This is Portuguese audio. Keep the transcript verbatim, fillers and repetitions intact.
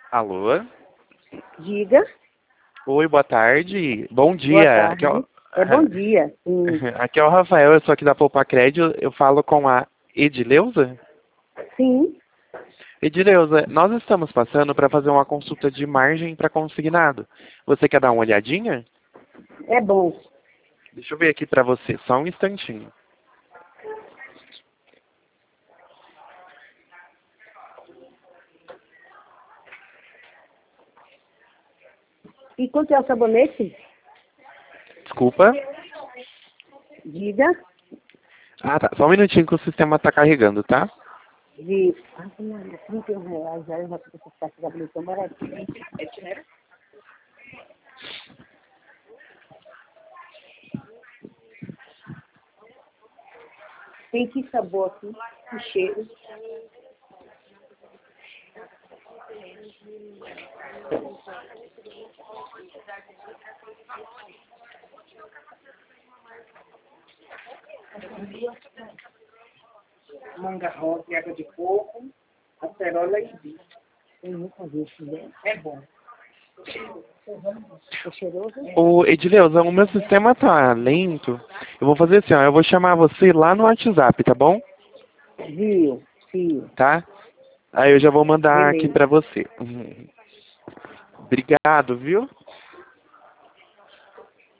Alô? Diga. Oi, boa tarde. Bom Boa dia. tarde. Aqui é o, É bom dia. Sim. aqui é o Rafael, eu sou aqui da Poupa Crédito. Eu falo com a Edileuza. Sim. Edileuza, nós estamos passando para fazer uma consulta de margem para consignado. Você quer dar uma olhadinha? É bom. Deixa eu ver aqui para você, só um instantinho. E quanto é o sabonete? Desculpa. Diga. Ah, tá. Só um minutinho que o sistema está carregando, tá? De. Ah, trinta e um reais. Já eu vou ter que ficar sabonete tão baratinho. É dinheiro? Tem que sabor aqui. Que cheiro. Manga rosa e água de coco, acerola e vinho. Eu nunca vi isso, né? É bom. É cheiroso? Ô, Edileuza, o meu sistema tá lento. Eu vou fazer assim, ó. Eu vou chamar você lá no WhatsApp, tá bom? Viu? Sim. Tá? Aí eu já vou mandar aqui Beleza. pra você. Uhum. Obrigado, viu?